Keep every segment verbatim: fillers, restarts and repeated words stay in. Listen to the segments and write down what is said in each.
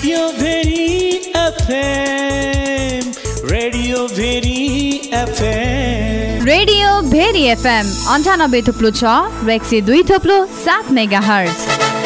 Radio Bheri FM radio Bheri FM radio Bheri FM अन्ठानब्बे थुप्लो छ र एक सय दुई थुप्लो सात मेगा हर्ज।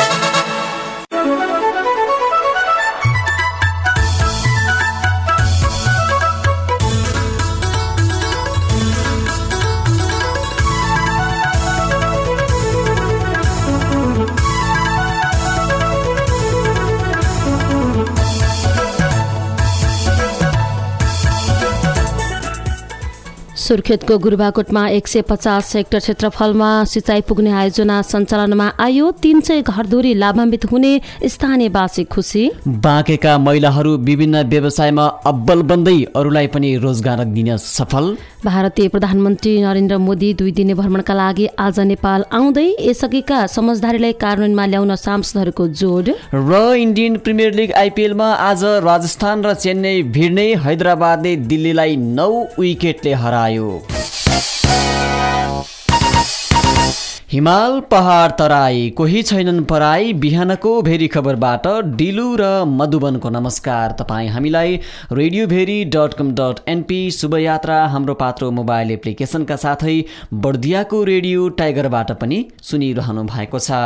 सुर्खेतको गुरुबाकोटमा एक सय पचास हेक्टर क्षेत्रफलमा सिँचाइ पुग्ने आयोजना सञ्चालनमा आयो। तीन सय घरधुरी लाभान्वित हुने स्थानीयवासी खुसी। बाँकेका महिलाहरू विभिन्न व्यवसायमा अब्बल बन्दै अरूलाई पनि रोजगार दिन सफल। भारतीय प्रधानमन्त्री नरेन्द्र मोदी दुई दिने भ्रमणका लागि आज नेपाल आउँदै यसअघिका समझदारीलाई कार्यान्वयनमा ल्याउन सांसदहरूको जोड। र इन्डियन प्रिमियर लिग आइपिएलमा आज राजस्थान र चेन्नई भिड्ने, हैदराबादले दिल्लीलाई नौ विकेटले हरायो। हिमाल पहाड तराई कोही छैनन् पराई। बिहानको भेरी खबरबाट डिलु र मधुबनको नमस्कार। तपाईँ हामीलाई radio Bheri dot com dot NP शुभयात्रा हाम्रो पात्रो मोबाइल एप्लिकेसनका साथै बर्दियाको रेडियो टाइगरबाट पनि सुनिरहनु भएको छ।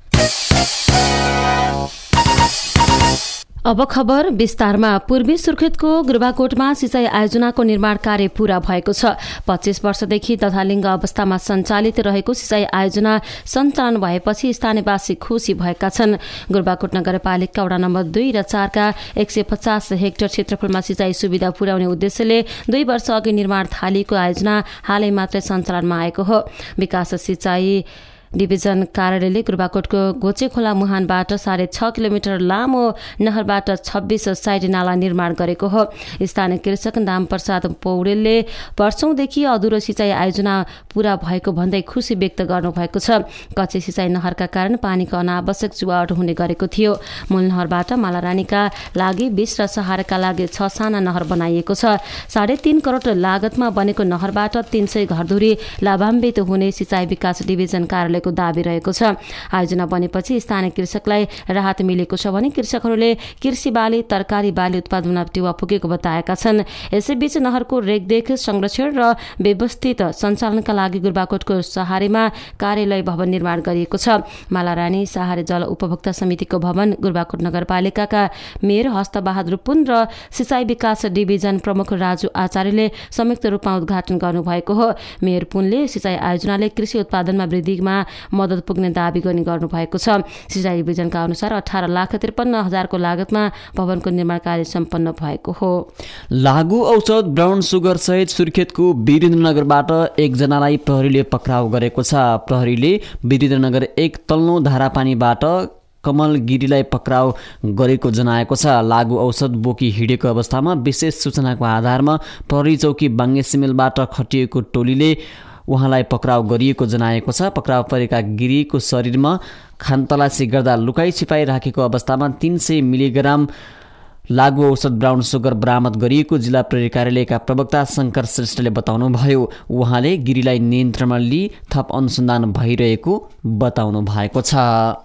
अब खबर विस्तारमा। पूर्वी सुर्खेतको गुरुबाकोटमा सिँचाइ आयोजनाको निर्माण कार्य पूरा भएको छ। पच्चीस वर्षदेखि तथालिङ्ग अवस्थामा सञ्चालित रहेको सिँचाइ आयोजना सञ्चालन भएपछि स्थानीयवासी खुसी भएका छन्। गुरुबाकोट नगरपालिका वडा नम्बर दुई र चारका एक सय पचास हेक्टर क्षेत्रफलमा सिँचाइ सुविधा पुर्याउने उद्देश्यले दुई वर्ष अघि निर्माण थालिएको आयोजना हालै मात्रै सञ्चालनमा आएको हो। विकास सिँचाइ डिभिजन कार्यालयले गुरुबाकोटको गोचे खोला मुहानबाट साढे छ किलोमिटर लामो नहरबाट छब्बीस साइड नाला निर्माण गरेको हो। स्थानीय कृषक दामप्रसाद पौडेलले वर्षौंदेखि अधुरो सिँचाइ आयोजना पूरा भएको भन्दै खुसी व्यक्त गर्नुभएको छ। कच्चे सिँचाइ नहरका कारण पानीको अनावश्यक जुवाट हुने गरेको थियो। मूल नहरबाट मालारानीका लागि बीस र सहाराका लागि छ साना नहर बनाइएको छ। साढे तीन करोड लागतमा बनेको नहरबाट तीन सय घरधुरी लाभान्वित हुने सिँचाइ विकास डिभिजन कार्यालय को दाबी रहेको छ। आयोजना बनेपछि स्थानीय कृषकलाई राहत मिलेको छ भने कृषकहरूले कृषि बाली, तरकारी बाली उत्पादनमा टेवा पुगेको बताएका छन्। यसैबीच नहरको रेखदेख, संरक्षण र व्यवस्थित सञ्चालनका लागि गुरुबाकोटको सहारेमा कार्यालय भवन निर्माण गरिएको छ। मालारानी सहारे जल उपभोक्ता समितिको भवन गुरुबाकोट नगरपालिकाका मेयर हस्तबहादुर पुन र सिँचाइ विकास डिभिजन प्रमुख राजु आचार्यले संयुक्त रूपमा उद्घाटन गर्नुभएको हो। मेयर पुनले सिँचाइ आयोजनाले कृषि उत्पादनमा वृद्धिमा मद्दत पुग्ने दावी गर्ने गर्नुभएको छ। सिँचाइ डिभिजनका अनुसार अठार लाख त्रिपन्न हजारको लागतमा भवनको निर्माण कार्य सम्पन्न भएको हो। लागु औषध ब्राउन सुगर सहित सुर्खेतको वीरेन्द्रनगरबाट एकजनालाई प्रहरीले पक्राउ गरेको छ। प्रहरीले वीरेन्द्रनगर एक तल्लो धारापानीबाट कमल गिरीलाई पक्राउ गरेको जनाएको छ। लागु औषध बोकी हिँडेको अवस्थामा विशेष सूचनाको आधारमा प्रहरी चौकी बाङ्गे सिमेलबाट खटिएको टोलीले उहाँलाई पक्राउ गरिएको जनाएको छ। पक्राउ परेका गिरीको शरीरमा खानतलासी गर्दा लुकाई छिपाई राखेको अवस्थामा तीन सय मिलिग्राम लागु औषध ब्राउन सुगर बरामद गरिएको जिल्ला प्रहरी कार्यालयका प्रवक्ता शङ्कर श्रेष्ठले बताउनुभयो। उहाँले गिरीलाई नियन्त्रणमा लिई थप अनुसन्धान भइरहेको बताउनु भएको छ।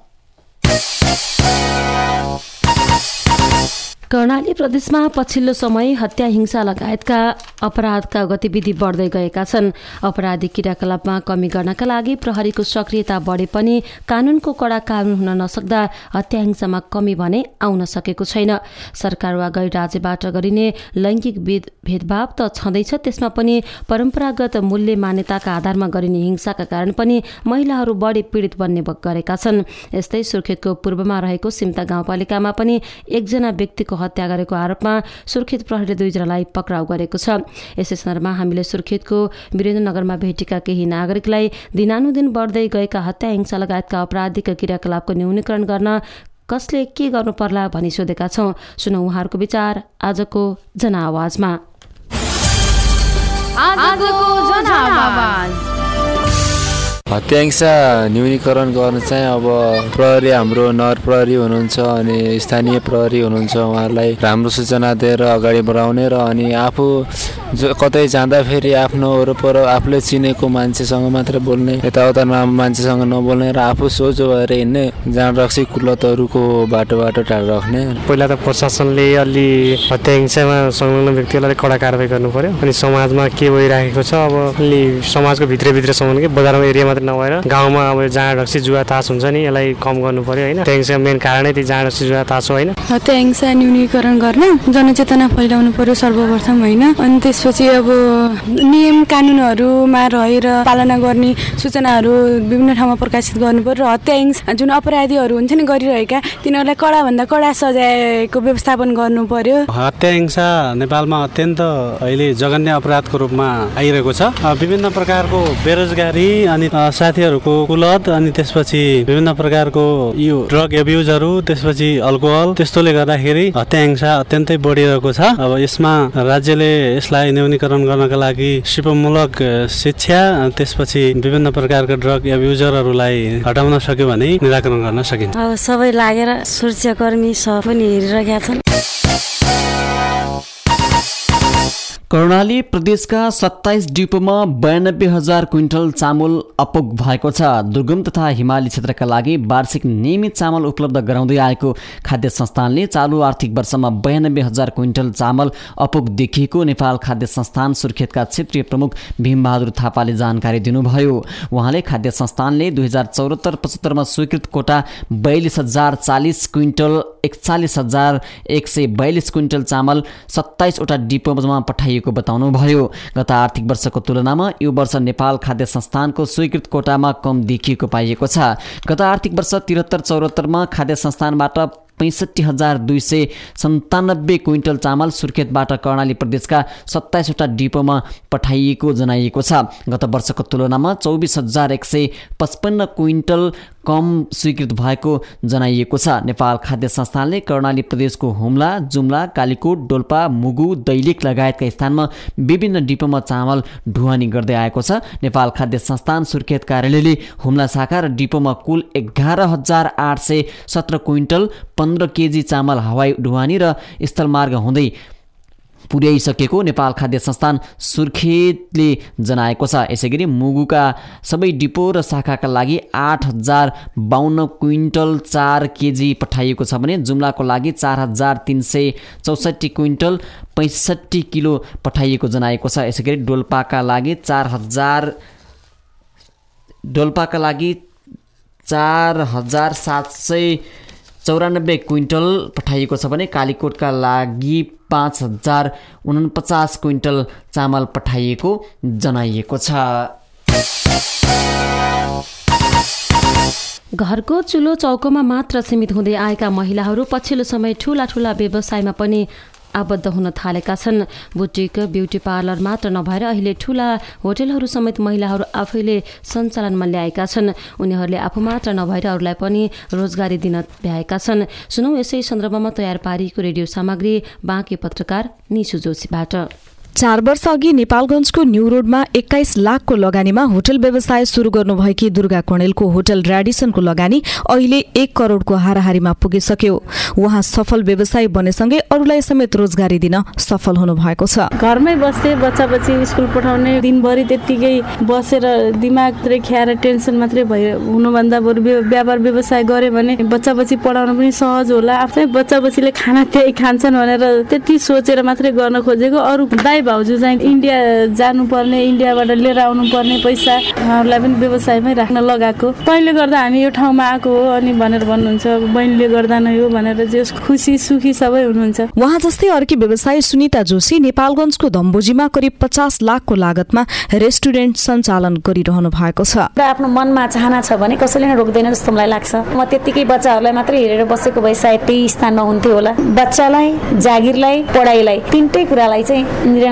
कर्णाली प्रदेशमा पछिल्लो समय हत्या, हिंसा लगायतका अपराधका गतिविधि बढ्दै गएका छन्। अपराधिक क्रियाकलापमा कमी गर्नका लागि प्रहरीको सक्रियता बढे पनि कानुनको कडा कानुन हुन नसक्दा हत्या हिंसामा कमी भने आउन सकेको छैन। सरकार वा गैर राज्यबाट गरिने लैङ्गिक भेदभाव त छँदैछ, त्यसमा पनि परम्परागत मूल्य मान्यताका आधारमा गरिने हिंसाका कारण पनि महिलाहरू बढी पीडित बन्ने गरेका छन्। यस्तै सुर्खेतको पूर्वमा रहेको सिम्ता गाउँपालिकामा पनि एकजना व्यक्तिको हत्या गरेको आरोपमा सुर्खेत प्रहरीले दुईजनालाई पक्राउ गरेको छ। यसै सन्दर्भमा हामीले सुर्खेतको वीरेन्द्रनगरमा भेटेका केही नागरिकलाई दिनानुदिन बढ्दै गएका हत्या, हिंसा लगायतका आपराधिक क्रियाकलापको न्यूनीकरण गर्न कसले के गर्नु पर्ला भनी सोधेका छौं। सुनौ उहाँहरूको विचार आजको जनआवाजमा। आजको जनआवाज हत्या हिंसा न्यूनीकरण गर्न चाहिँ अब प्रहरी हाम्रो नगर प्रहरी हुनुहुन्छ अनि स्थानीय प्रहरी हुनुहुन्छ, उहाँहरूलाई राम्रो सूचना दिएर अगाडि बढाउने र अनि आफू कतै जाँदाखेरि आफ्नो वरपर आफूले चिनेको मान्छेसँग मात्र बोल्ने, यताउता मान्छेसँग नबोल्ने र आफू सोझो भएर हिँड्ने, जाँड रक्सी कुलतहरूको बाटोबाट टाढा राख्ने। पहिला त प्रशासनले अलि हत्या हिंसामा संलग्न व्यक्तिहरूलाई कडा कारबाही गर्नु पर्यो अनि समाजमा के भइरहेको छ अब अलि समाजको भित्रभित्रसम्म के बजारमा एरिया मात्र नभएर गाउँमा अब जाँड रक्सी जुवा तास हुन्छ नि, यसलाई कम गर्नु पर्यो होइन। हत्या हिंसाको मेन कारणै त्यही जाँड रक्सी जुवा तास हो होइन। हत्या हिंसा न्यूनीकरण गर्न जनचेतना फैलाउनु पर्यो सर्वप्रथम होइन। अनि त्यसपछि अब नियम कानुनहरूमा रहेर पालना गर्ने सूचनाहरू विभिन्न ठाउँमा प्रकाशित गर्नु पर्यो र हत्या हिंसा जुन अपराधीहरू हुन्छ नि गरिरहेका तिनीहरूलाई कडाभन्दा कडा सजायको व्यवस्थापन गर्नु पर्यो। हत्या हिंसा नेपालमा अत्यन्त अहिले जघन्य अपराधको रूपमा आइरहेको छ। विभिन्न प्रकारको बेरोजगारी अनि साथीहरूको कुलत अनि त्यसपछि विभिन्न प्रकारको यो ड्रग एब्युजहरू त्यसपछि अल्कोहल त्यस्तोले गर्दाखेरि हत्या हिंसा अत्यन्तै बढिरहेको छ। अब यसमा राज्यले यसलाई न्यूनीकरण गर्नका लागि सिपमूलक शिक्षा त्यसपछि विभिन्न प्रकारका ड्रग एब्युजरहरूलाई हटाउन सक्यो भने निराकरण गर्न सकिन्छ। अब सबै लागेर सुरक्षाकर्मी सब पनि हेरिरहेका छन्। कर्णाली प्रदेशका सत्ताइस डिपोमा बयानब्बे हजार क्विन्टल चामल अपुग भएको छ। दुर्गम तथा हिमाली क्षेत्रका लागि वार्षिक नियमित चामल उपलब्ध गराउँदै आएको खाद्य संस्थानले चालु आर्थिक वर्षमा बयानब्बे हजार क्विन्टल चामल अपुग देखिएको नेपाल खाद्य संस्थान सुर्खेतका क्षेत्रीय प्रमुख भीमबहादुर थापाले जानकारी दिनुभयो। उहाँले खाद्य संस्थानले दुई हजार चौहत्तर पचहत्तरमा स्वीकृत कोटा बयालिस हजार चालिस क्विन्टल एकचालिस हजार एक सय बयालिस क्विन्टल चामल सत्ताइसवटा डिपोमा पठाइएको बताउनुभयो। गत आर्थिक वर्षको तुलनामा यो वर्ष नेपाल खाद्य संस्थानको स्वीकृत कोटामा कम देखिएको पाइएको छ। गत आर्थिक वर्ष त्रिहत्तर चौहत्तरमा खाद्य संस्थानबाट पैँसठी हजार दुई सय सन्तानब्बे क्विन्टल चामल सुर्खेतबाट कर्णाली प्रदेशका सत्ताइसवटा डिपोमा पठाइएको जनाइएको छ। गत वर्षको तुलनामा चौबिस हजार एक सय पचपन्न क्विन्टल कम स्वीकृत भएको जनाइएको छ। नेपाल खाद्य संस्थानले कर्णाली प्रदेशको हुम्ला, जुम्ला, कालीकोट, डोल्पा, मुगु, दैलेख लगायतका स्थानमा विभिन्न डिपोमा चामल ढुवानी गर्दै आएको छ। नेपाल खाद्य संस्थान सुर्खेत कार्यालयले हुम्ला शाखा र डिपोमा कुल एघार हजार आठ सय सत्र क्विन्टल पन्ध्र केजी चामल हवाई ढुवानी र स्थलमार्ग हुँदै पुर्याइसकेको नेपाल खाद्य संस्थान सुर्खेतले जनाएको छ। यसैगरी मुगुका सबै डिपो र शाखाका लागि आठ हजार बाहन्न क्विन्टल चार केजी पठाइएको छ भने जुम्लाको लागि चार हजार तिन सय चौसठी क्विन्टल पैँसठी किलो पठाइएको जनाएको छ। यसैगरी डोल्पाका लागि चार हजार डोल्पाका लागि चार हजार सात सय चौरानब्बे क्विन्टल पठाइएको छ भने कालीकोटका लागि पाँच हजार उनपचास क्विन्टल चामल पठाइएको जनाइएको छ। घरको चुलो चौकोमा मात्र सीमित हुँदै आएका महिलाहरू पछिल्लो समय ठूला ठूला व्यवसायमा पनि आबद्ध हुन थालेका छन्। बुटिक, ब्युटी पार्लर मात्र नभएर अहिले ठूला होटलहरू समेत महिलाहरू आफैले सञ्चालनमा ल्याएका छन्। उनीहरूले आफू मात्र नभएर अरूलाई पनि रोजगारी दिन भ्याएका छन्। सुनौ यसै सन्दर्भमा तयार पारिएको रेडियो सामग्री बाँके पत्रकार निशु जोशीबाट। चार वर्ष अघि नेपालगञ्जको न्यू रोडमा एक्काइस लाखको लगानीमा होटल व्यवसाय सुरु गर्नुभएकी दुर्गा कणेलको होटल र्याडिसनको लगानी अहिले एक करोडको हाराहारीमा पुगिसक्यो। उहाँ सफल व्यवसायी बनेसँगै अरूलाई समेत रोजगारी दिन सफल हुनु भएको छ। घरमै बस्दै बच्चा बच्ची स्कुल पठाउने, दिनभरि त्यत्तिकै बसेर दिमाग मात्रै ख्याएर टेन्सन मात्रै भयो हुनुभन्दा बरु व्यापार व्यवसाय गरे भने बच्चा बच्ची पढाउन पनि सहज होला। आफ्नै बच्चा बच्चीले खाना त्यही खान्छन् भनेर त्यति सोचेर मात्रै गर्न खोजेको। अरू दाइ भाउजू चाहिँ इन्डिया जानुपर्ने, इन्डियाबाट लिएर आउनु पर्ने पैसा उहाँहरूलाई पनि व्यवसायमै राख्न लगाएको। तैँले गर्दा हामी यो ठाउँमा आएको हो अनि भनेर भन्नुहुन्छ, बहिनीले गर्दा नै हो भनेर जे खुसी सुखी सबै हुनुहुन्छ। उहाँ जस्तै अर्की व्यवसायी सुनिता जोशी नेपालगञ्जको धम्बोजीमा करिब पचास लाखको लागतमा रेस्टुरेन्ट सञ्चालन गरिरहनु भएको छ। आफ्नो मनमा चाहना छ भने कसैले नै रोक्दैन जस्तो मलाई लाग्छ। म त्यतिकै बच्चाहरूलाई मात्रै हेरेर बसेको भए सायद त्यही स्थानमा हुन्थ्यो होला। बच्चालाई, जागिरलाई, पढाइलाई, तिनटै कुरालाई चाहिँ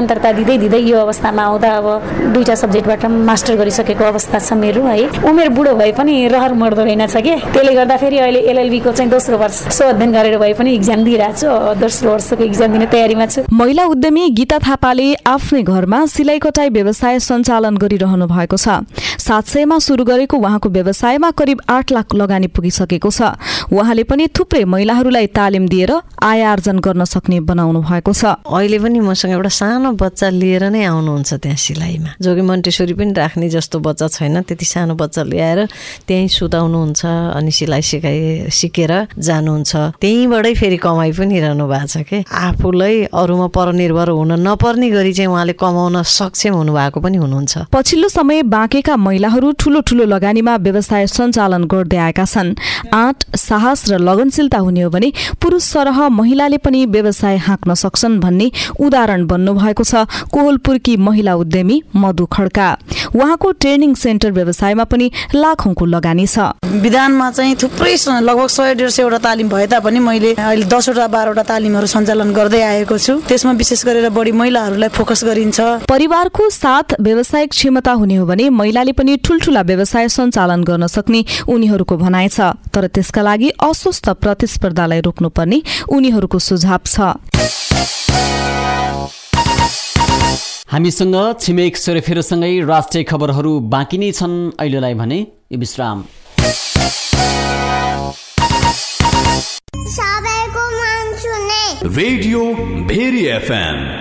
निरन्तरता दिँदै दिँदै यो अवस्थामा आउँदा अब दुईटा सब्जेक्टबाट मास्टर गरिसकेको अवस्था छ मेरो है। उमेर बुढो भए पनि रहर मर्दो रहेनछ के, त्यसले गर्दा फेरि अहिले एलएलबी को चाहिँ दोस्रो वर्ष सो अध्ययन गरेर भए पनि इक्जाम दिइरहेको छु, दोस्रो वर्षको इक्जाम दिने तयारीमा छु। महिला उद्यमी गीता थापाले आफ्नै घरमा सिलाइ कटाई व्यवसाय सञ्चालन गरिरहनु भएको छ। सात सयमा सुरु गरेको उहाँको व्यवसायमा करिब आठ लाख लगानी पुगिसकेको छ। उहाँले पनि थुप्रै महिलाहरूलाई तालिम दिएर आय आर्जन गर्न सक्ने बनाउनु भएको छ। अहिले पनि मसँग एउटा सानो बच्चा लिएर नै आउनुहुन्छ त्यहाँ सिलाइमा, जो कि मन्टेश्वरी पनि राख्ने जस्तो बच्चा छैन, त्यति सानो बच्चा ल्याएर त्यहीँ सुताउनुहुन्छ अनि सिलाइ सिकाइ सिकेर जानुहुन्छ। त्यहीँबाटै फेरि कमाइ पनि रहनु भएको छ के। आफूलाई अरूमा परनिर्भर हुन नपर्ने गरी चाहिँ उहाँले कमाउन सक्षम हुनुभएको पनि हुनुहुन्छ। पछिल्लो समय बाँकेका महिलाहरू ठूलो ठूलो लगानीमा व्यवसाय सञ्चालन गर्दै आएका छन्। आँट, साहस र लगनशीलता हुने हो भने पुरुष सरह महिलाले पनि व्यवसाय हाँक्न सक्छन् भन्ने उदाहरण बन्नु भएको छ कोहलपुरकी महिला उद्यमी मधु खड्का। उहाँको ट्रेनिङ सेन्टर व्यवसायमा पनि लाखौंको लगानी छ। विधानमा चाहिँ थुप्रै लगभग सय डेढ सयवटा तालिम भए तापनि मैले अहिले दसवटा बाह्रवटा तालिमहरू सञ्चालन गर्दै आएको छु। त्यसमा विशेष गरेर बढी महिलाहरूलाई फोकस गरिन्छ। परिवारको साथ व्यवसायिक क्षमता हुने हो भने महिलाले पनि ठूलठूला व्यवसाय सञ्चालन गर्न सक्ने उनीहरूको भनाइ छ। तर त्यसका लागि अस्वस्थ प्रतिस्पर्धालाई रोक्नुपर्ने उनीहरूको सुझाव छ। हामीसँग छिमेक सेरोफेरोसँगै राष्ट्रिय खबरहरू बाँकी नै छन्। अहिलेलाई भने यो विश्राम। Radio Bheri FM.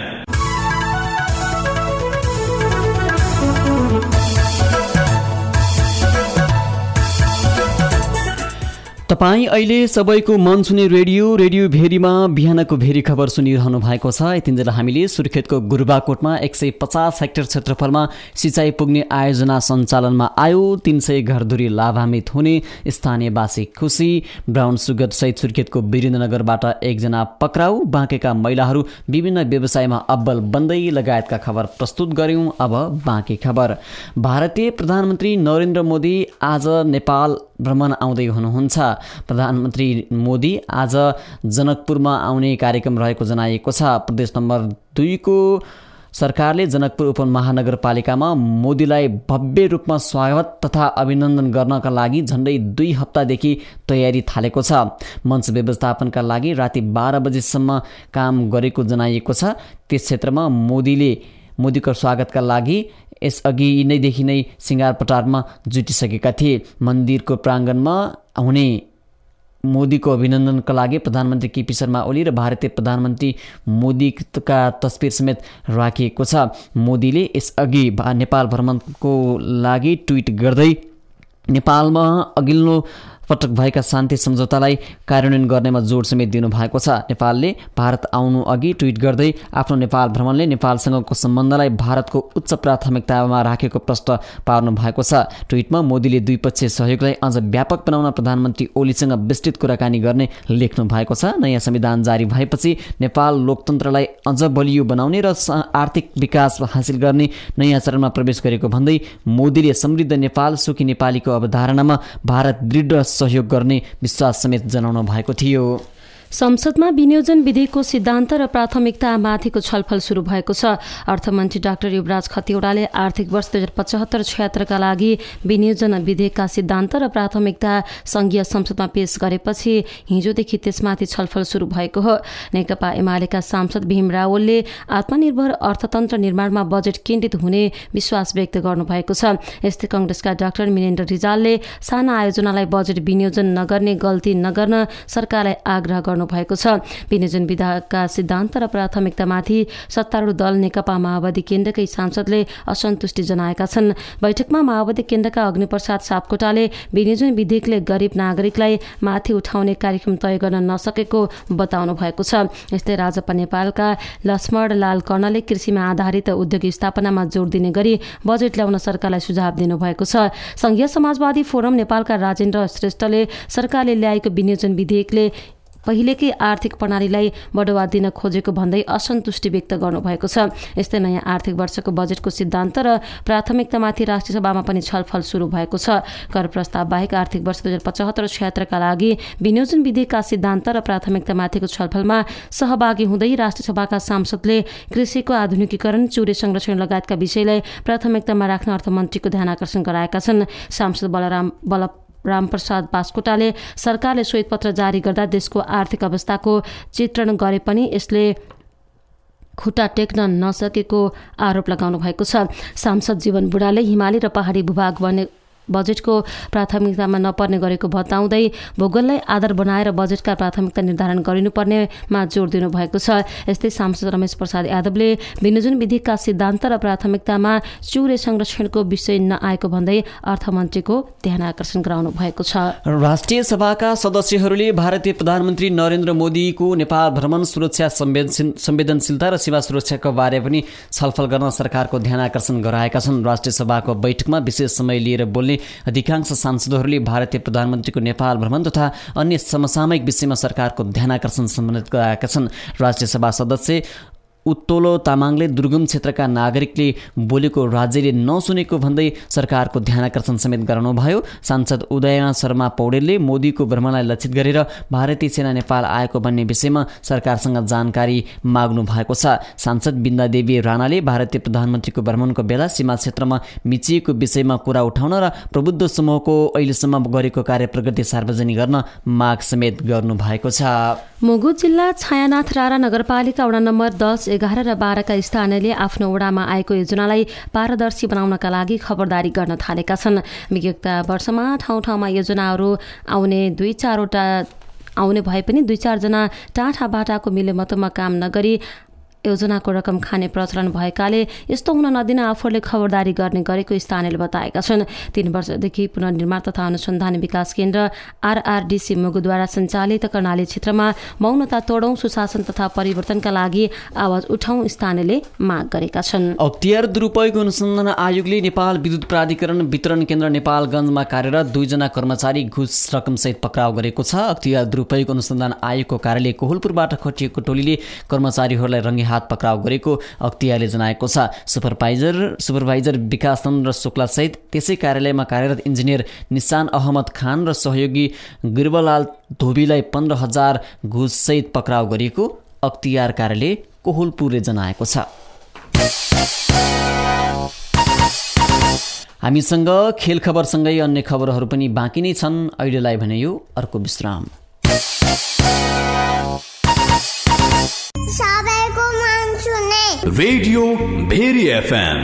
तपाईँ अहिले सबैको मन छुने रेडियो रेडियो भेरीमा बिहानको भेरी खबर सुनिरहनु भएको छ। यतिन्जेल हामीले सुर्खेतको गुरुबाकोटमा एक सय पचास हेक्टर क्षेत्रफलमा सिँचाइ पुग्ने आयोजना सञ्चालनमा आयो। तीन सय घरधुरी लाभान्वित हुने, स्थानीयवासी खुसी। ब्राउन सुगर सहित सुर्खेतको वीरेन्द्रनगरबाट एकजना पक्राउ, बाँकेका महिलाहरू विभिन्न व्यवसायमा अब्बल बन्दै लगायतका खबर प्रस्तुत गर्यौं। अब बाँकी खबर। भारतीय प्रधानमन्त्री नरेन्द्र मोदी आज नेपाल भ्रमण आउँदै हुनुहुन्छ। प्रधानमन्त्री मोदी आज जनकपुरमा आउने कार्यक्रम रहेको जनाइएको छ। प्रदेश नम्बर दुईको सरकारले जनकपुर उपमहानगरपालिकामा मोदीलाई भव्य रूपमा स्वागत तथा अभिनन्दन गर्नका लागि झन्डै दुई हप्तादेखि तयारी थालेको छ। मञ्च व्यवस्थापनका लागि राति बाह्र बजेसम्म काम गरेको जनाइएको छ। त्यस क्षेत्रमा मोदीले मोदीको स्वागतका लागि यसअघि नैदेखि नै सिँगारपटारमा जुटिसकेका थिए। मन्दिरको प्राङ्गणमा हुने मोदीको अभिनन्दनका लागि प्रधानमन्त्री केपी शर्मा ओली र भारतीय प्रधानमन्त्री मोदीका तस्बिर समेत राखिएको छ। मोदीले यसअघि नेपाल भ्रमणको लागि ट्विट गर्दै नेपालमा अघिल्लो पटक भएका शान्ति सम्झौतालाई कार्यान्वयन गर्नेमा जोड समेत दिनु भएको छ। नेपालले भारत आउनु अघि ट्विट गर्दै आफ्नो नेपाल भ्रमणले नेपालसँगको सम्बन्धलाई भारतको उच्च प्राथमिकतामा राखेको प्रश्न पार्नु भएको छ। ट्विटमा मोदीले द्विपक्षीय सहयोगलाई अझ व्यापक बनाउन प्रधानमन्त्री ओलीसँग विस्तृत कुराकानी गर्ने लेख्नु भएको छ। नयाँ संविधान जारी भएपछि नेपाल लोकतन्त्रलाई अझ बलियो बनाउने र आर्थिक विकास हासिल गर्ने नयाँ चरणमा प्रवेश गरेको भन्दै मोदीले समृद्ध नेपाल सुखी नेपालीको अवधारणामा भारत दृढ सहयोग गर्ने विश्वास समेत जनाउनु भएको थियो। संसदमा विनियोजन विधेयकको सिद्धान्त र प्राथमिकता माथिको छलफल शुरू भएको छ। अर्थमन्त्री डाक्टर युवराज खतिवड़ाले आर्थिक वर्ष दुई हजार पचहत्तर छयत्तरका लागि विनियोजन विधेयकका सिद्धान्त र प्राथमिकता संघीय संसदमा पेश गरेपछि हिजोदेखि त्यसमाथि छलफल शुरू भएको हो। नेकपा एमालेका सांसद भीम रावलले आत्मनिर्भर अर्थतन्त्र निर्माणमा बजेट केन्द्रित हुने विश्वास व्यक्त गर्नुभएको छ। यस्तै कंग्रेसका डाक्टर मिनेन्द्र रिजालले साना आयोजनालाई बजेट विनियोजन नगर्ने गल्ती नगर्न सरकारलाई आग्रह गर्नु भएको छ। विनियोजन विधेयकका सिद्धान्त र प्राथमिकतामाथि सत्तारूढ दल नेकपा माओवादी केन्द्रकै सांसदले असन्तुष्टि जनाएका छन्। बैठकमा माओवादी केन्द्रका अग्निप्रसाद सापकोटाले विनियोजन विधेयकले गरिब नागरिकलाई माथि उठाउने कार्यक्रम तय गर्न नसकेको बताउनु भएको छ। यस्तै राजपा नेपालका लक्ष्मण लाल कर्णले कृषिमा आधारित उद्योग स्थापनामा जोड दिने गरी बजेट ल्याउन सरकारलाई सुझाव दिनुभएको छ। संघीय समाजवादी फोरम नेपालका राजेन्द्र श्रेष्ठले सरकारले ल्याएको विनियोजन विधेयकले पहिलेकै आर्थिक प्रणालीलाई बढावा दिन खोजेको भन्दै असन्तुष्टि व्यक्त गर्नुभएको छ। यस्तै नयाँ आर्थिक वर्षको बजेटको सिद्धान्त र प्राथमिकतामाथि राष्ट्रिय सभामा पनि छलफल सुरु भएको छ। कर प्रस्ताव बाहेक आर्थिक वर्ष दुई हजार पचहत्तर छयत्तरका लागि विनियोजन विधेयकका सिद्धान्त र प्राथमिकतामाथिको छलफलमा सहभागी हुँदै राष्ट्रिय सभाका सांसदले कृषिको आधुनिकीकरण, चुरे संरक्षण लगायतका विषयलाई प्राथमिकतामा राख्न अर्थमन्त्रीको ध्यान आकर्षण गराएका छन्। सांसद बलराम बल रामप्रसाद बास्कोटाले सरकारले श्वेतपत्र जारी गर्दा देशको आर्थिक अवस्थाको चित्रण गरे पनि यसले खुट्टा टेक्न नसकेको आरोप लगाउनु भएको छ। सांसद जीवन बुढाले हिमाली र पहाडी भूभाग बने बजेटको प्राथमिकतामा नपर्ने गरेको बताउँदै भूगोललाई आधार बनाएर बजेटका प्राथमिकता निर्धारण गरिनुपर्नेमा जोड दिनु भएको छ। यस्तै सांसद रमेश प्रसाद यादवले विनियोजन विधेयकका सिद्धान्त र प्राथमिकतामा चुरे संरक्षणको विषय नआएको भन्दै अर्थमन्त्रीको ध्यान आकर्षण गराउनु भएको छ। राष्ट्रिय सभाका सदस्यहरूले भारतीय प्रधानमन्त्री नरेन्द्र मोदीको नेपाल भ्रमण, सुरक्षा संवेदनशीलता र सीमा सुरक्षाको बारे पनि छलफल गर्न सरकारको ध्यान आकर्षण गराएका छन्। राष्ट्रिय सभाको बैठकमा विशेष समय लिएर बोल्ने अधिकांश सांसदहरूले भारतीय प्रधानमन्त्रीको नेपाल भ्रमण तथा अन्य समसामयिक विषयमा सरकारको ध्यान आकर्षण सम्बन्धित गराएका छन्। राष्ट्रिय सभा सदस्य उत्तोलो तामाङले दुर्गम क्षेत्रका नागरिकले बोलेको राज्यले नसुनेको भन्दै सरकारको ध्यान आकर्षण समेत गराउनुभयो। सांसद उदयनारायण शर्मा पौडेलले मोदीको भ्रमणलाई लक्षित गरेर भारतीय सेना नेपाल आएको भन्ने विषयमा सरकारसँग जानकारी माग्नु भएको छ। सांसद बिन्दादेवी राणाले भारतीय प्रधानमन्त्रीको भ्रमणको बेला सीमा क्षेत्रमा मिचिएको विषयमा कुरा उठाउन र प्रबुद्ध समूहको अहिलेसम्म गरेको कार्य प्रगति सार्वजनिक गर्न माग समेत गर्नु भएको छ। मुगु जिल्ला छायानाथ रारा नगरपालिका वडा नम्बर दस, एघार र बाह्रका स्थानीयले आफ्नो वडामा आएको योजनालाई पारदर्शी बनाउनका लागि खबरदारी गर्न थालेका छन्। विगत वर्षमा ठाउँ ठाउँमा योजनाहरू आउने दुई चारवटा आउने भए पनि दुई चारजना टाढा बाटाको मिलेमतोमा काम नगरी योजनाको रकम खाने प्रचलन भएकाले यस्तो हुन नदिन आफूले खबरदारी गर्ने गरेको स्थानीयले बताएका छन्। तीन वर्षदेखि पुनर्निर्माण तथा अनुसन्धान विकास केन्द्र आरआरडीसी मुगुद्वारा सञ्चालित कर्णाली क्षेत्रमा मौनता तोडौं, सुशासन तथा परिवर्तनका लागि आवाज उठाउँ स्थानीयले माग गरेका छन्। अख्तियार दुरुपयोग अनुसन्धान आयोगले नेपाल विद्युत प्राधिकरण वितरण केन्द्र नेपालगञ्जमा कार्यरत दुईजना कर्मचारी घुस रकमसहित पक्राउ गरेको छ। अख्तियार दुरुपयोग अनुसन्धान आयोगको कार्यालय कोहलपुरबाट खटिएको टोलीले कर्मचारीहरूलाई रङ्गे हात पक्राउ गरेको अख्तियारले जनाएको छ। सुपरभाइजर सुपरभाइजर विकास चन्द्र शुक्ला सहित त्यसै कार्यालयमा कार्यरत इन्जिनियर निशान अहमद खान र सहयोगी गिरबलाल धोबीलाई पन्ध्र हजार घुससहित पक्राउ गरिएको अख्तियार कार्यालय कोहलपुरले जनाएको छ। हामीसँग खेल खबरसँगै अन्य खबरहरू पनि बाँकी नै छन्। अहिलेलाई भने यो अर्को विश्राम। रेडियो भेरी एफएम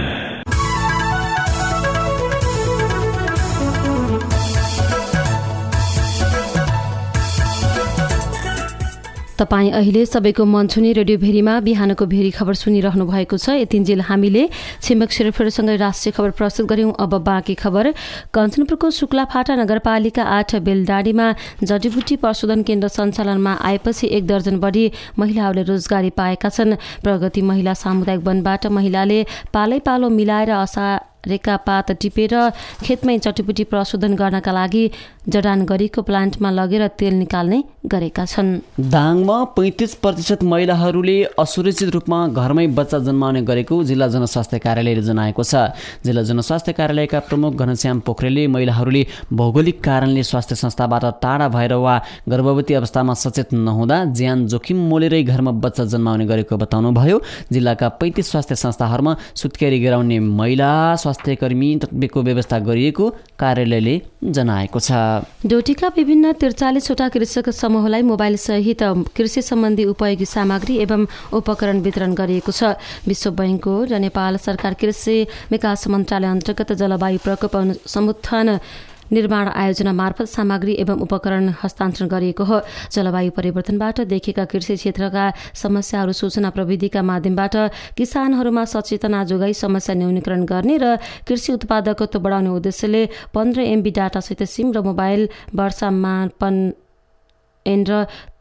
तपाईँ अहिले सबैको मन छुने रेडियो भेरीमा बिहानको भेरी खबर सुनिरहनु भएको छ। यतिन्जेल हामीले छिमेक शेरफेरसँगै राष्ट्रिय खबर प्रस्तुत गर्यौं। अब बाँकी खबर। कञ्चनपुरको शुक्लाफाटा नगरपालिका आठ बेलडाडीमा जडीबुटी प्रशोधन केन्द्र सञ्चालनमा आएपछि एक दर्जन बढी महिलाहरूले रोजगारी पाएका छन्। प्रगति महिला सामुदायिक वनबाट महिलाले पालै पालो मिलाएर असारेका पात टिपेर खेतमै जडीबुटी प्रशोधन गर्नका लागि जडान गरेको प्लान्टमा लगेर तेल निकाल्ने गरेका छन्। दाङमा पैँतिस प्रतिशत महिलाहरूले असुरक्षित रूपमा घरमै बच्चा जन्माउने गरेको जिल्ला जनस्वास्थ्य कार्यालयले जनाएको छ। जिल्ला जनस्वास्थ्य कार्यालयका प्रमुख घनश्याम पोखरेलले महिलाहरूले भौगोलिक कारणले स्वास्थ्य संस्थाबाट टाढा भएर वा गर्भवती अवस्थामा सचेत नहुँदा ज्यान जोखिम मोलेरै घरमा बच्चा जन्माउने गरेको बताउनुभयो। जिल्लाका पैँतिस स्वास्थ्य संस्थाहरूमा सुत्केरी गराउने महिला स्वास्थ्यकर्मी तत्त्वको व्यवस्था गरिएको कार्यालयले जनाएको छ। डोटीका विभिन्न त्रिचालिसवटा कृषक समूहलाई मोबाइल सहित कृषि सम्बन्धी उपयोगी सामग्री एवं उपकरण वितरण गरिएको छ। विश्व बैंकको र नेपाल सरकार कृषि विकास मन्त्रालय अन्तर्गत जलवायु प्रकोप समुत्थान निर्माण आयोजना मार्फत सामग्री एवं उपकरण हस्तान्तरण गरिएको हो। जलवायु परिवर्तनबाट देखिएका कृषि क्षेत्रका समस्याहरू सूचना प्रविधिका माध्यमबाट किसानहरूमा सचेतना जोगाई समस्या न्यूनीकरण गर्ने र कृषि उत्पादकत्व बढाउने उद्देश्यले पन्ध्र एमबी डाटासहित सिम र मोबाइल वर्षा मापन एन्ड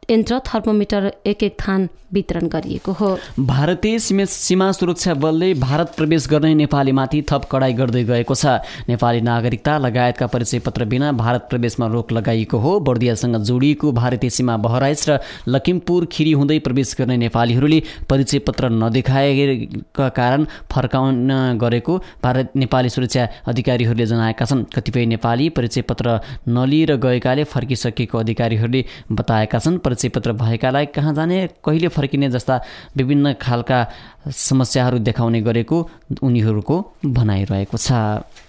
यन्त्र थर्मोमिटर एक एक थान वितरण गरिएको हो। भारतीय सीमा सुरक्षा बलले भारत प्रवेश गर्ने नेपालीमाथि थप कडाई गर्दै गएको छ। नेपाली नागरिकता लगायतका परिचय पत्र बिना भारत प्रवेशमा रोक लगाइएको हो। बर्दियासँग जोडिएको भारतीय सीमा बहराइच र लखिमपुर खिरी हुँदै प्रवेश गर्ने नेपालीहरूले परिचय पत्र नदेखाएका कारण फर्काउन गरेको भारत नेपाली सुरक्षा अधिकारीहरूले जनाएका छन्। कतिपय नेपाली परिचय पत्र नलिएर गएकाले फर्किसकेको अधिकारीहरूले बताएका छन्। परिचय पत्र भएकालाई कहाँ जाने, कहिले फर्किने जस्ता विभिन्न खालका समस्याहरू देखाउने गरेको उनीहरूको भनाइरहेको छ।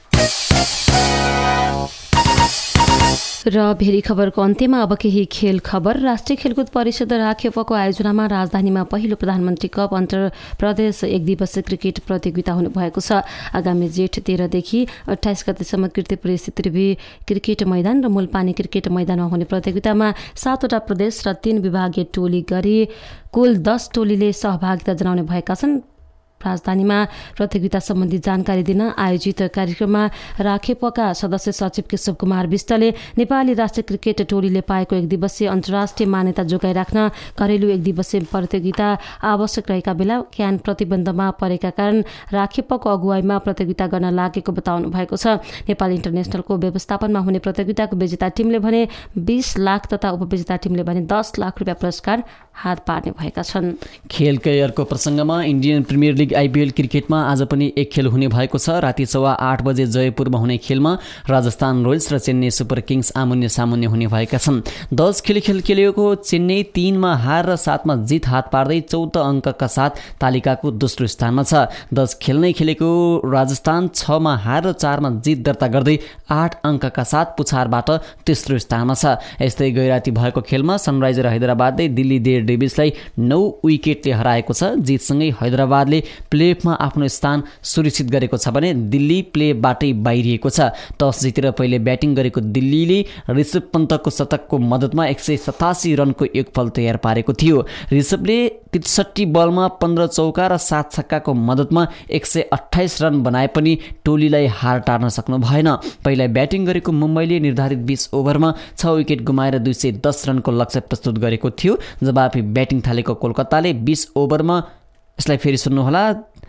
र भेरी खबरको अन्त्यमा अब केही खेल खबर। राष्ट्रिय खेलकुद परिषद राखेपको आयोजनामा राजधानीमा पहिलो प्रधानमन्त्री कप अन्तर प्रदेश एक दिवसीय क्रिकेट प्रतियोगिता हुने भएको छ। आगामी जेठ तेह्रदेखि अठाइस गतेसम्म कीर्तिपुर स्थित त्रिवी क्रिकेट मैदान र मूलपानी क्रिकेट मैदानमा हुने प्रतियोगितामा सातवटा प्रदेश र तीन विभागीय टोली गरी कुल दस टोलीले सहभागिता जनाउने भएका छन्। राजधानीमा प्रतियोगिता सम्बन्धी जानकारी दिन आयोजित कार्यक्रममा राखेपका सदस्य सचिव केशव कुमार विष्टले नेपाली राष्ट्रिय क्रिकेट टोलीले पाएको एक दिवसीय अन्तर्राष्ट्रिय मान्यता जोगाइराख्न घरेलु एक दिवसीय प्रतियोगिता आवश्यक रहेका बेला क्यान प्रतिबन्धमा परेका कारण राखेपको अगुवाईमा प्रतियोगिता गर्न लागेको बताउनु भएको छ। नेपाली इन्टरनेसनलको व्यवस्थापनमा हुने प्रतियोगिताको विजेता टिमले भने बीस लाख तथा उपविजेता टिमले भने दस लाख रुपियाँ पुरस्कार हात पार्ने भएका छन्। खेल करियरको प्रसङ्गमा इन्डियन प्रिमियर लिग आइपिएल क्रिकेटमा आज पनि एक खेल हुने भएको छ। राति सवा आठ बजे जयपुरमा हुने खेलमा राजस्थान रोयल्स र चेन्नई सुपर किङ्स आमुन्य सामुन्य हुने भएका छन्। दस खेल खेल खेलिएको चेन्नई तीनमा हार र सातमा जित हात पार्दै चौध अङ्कका साथ तालिकाको दोस्रो स्थानमा छ। दस खेल नै खेलेको राजस्थान छमा हार र चारमा जित दर्ता गर्दै आठ अङ्कका साथ पुछारबाट तेस्रो स्थानमा छ। यस्तै गैराती भएको खेलमा सनराइजर हैदराबादले दिल्ली डेयरडेभिल्सलाई नौ विकेटले हराएको छ। जितसँगै हैदराबादले प्लेअफमा आफ्नो स्थान सुरक्षित गरेको छ भने दिल्ली प्लेबाटै बाहिरिएको छ। टस जितेर पहिले ब्याटिङ गरेको दिल्लीले ऋषभ पन्तको शतकको मद्दतमा एक सय सतासी रनको योगफल तयार पारेको थियो। ऋषभले त्रिसठी बलमा पन्ध्र चौका र सात छक्काको मद्दतमा एक सय अठाइस रन बनाए पनि टोलीलाई हार टार्न सक्नु भएन। पहिला ब्याटिङ गरेको मुम्बईले निर्धारित बीस ओभरमा छ विकेट गुमाएर दुई सय दस रनको लक्ष्य प्रस्तुत गरेको थियो। जवाफी ब्याटिङ थालेको कोलकाताले बीस ओभरमा यसलाई फेरि सुन्नुहोला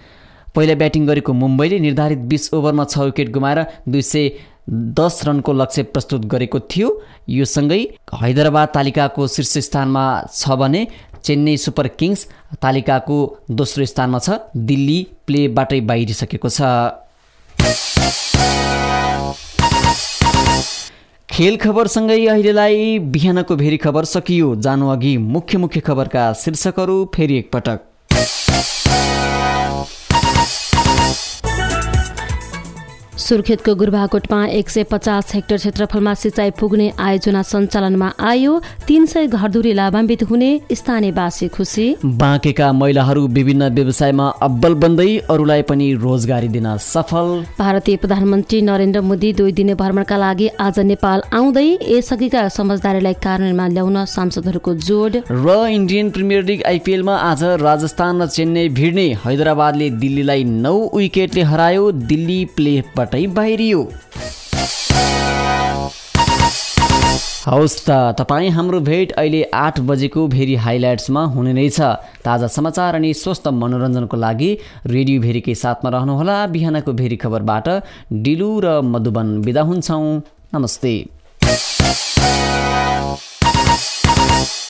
पहिला ब्याटिङ गरेको मुम्बईले निर्धारित बीस ओभरमा छ विकेट गुमाएर दुई सय दस रनको लक्ष्य प्रस्तुत गरेको थियो। यो सँगै हैदराबाद तालिकाको शीर्ष स्थानमा छ भने चेन्नई सुपर किङ्स तालिकाको दोस्रो स्थानमा छ। दिल्ली प्लेबाटै बाहिरिसकेको छ। खेल खबरसँगै अहिलेलाई बिहानको भेरी खबर सकियो। जानु अघि मुख्य मुख्य खबरका शीर्षकहरू फेरि एकपटक। सुर्खेतको गुरबाकोटमा एक सय पचास हेक्टर क्षेत्रफलमा सिँचाइ पुग्ने आयोजना सञ्चालनमा आयो। तीन सय घरधुरी लाभान्वित हुने स्थानीयवासी खुसी। बाँकेका महिलाहरू विभिन्न व्यवसायमा अब्बल बन्दै अरूलाई पनि रोजगारी दिन सफल। भारतीय प्रधानमन्त्री नरेन्द्र मोदी दुई दिने भ्रमणका लागि आज नेपाल आउँदै यसअघिका समझदारीलाई कार्यान्वयनमा ल्याउन सांसदहरूको जोड। र इन्डियन प्रिमियर लिग आइपिएलमा आज राजस्थान र चेन्नई भिड्ने। हैदराबादले दिल्लीलाई नौ विकेटले हरायो। दिल्ली प्लेबाट बाहिरियो। हौस् त तपाईँ हाम्रो भेट अहिले आठ बजेको भेरी हाइलाइट्समा हुने नै छ। ताजा समाचार अनि स्वस्थ मनोरञ्जनको लागि रेडियो भेरीकै साथमा रहनुहोला। बिहानको भेरी खबरबाट डिलु र मधुबन बिदा हुन्छौँ। नमस्ते।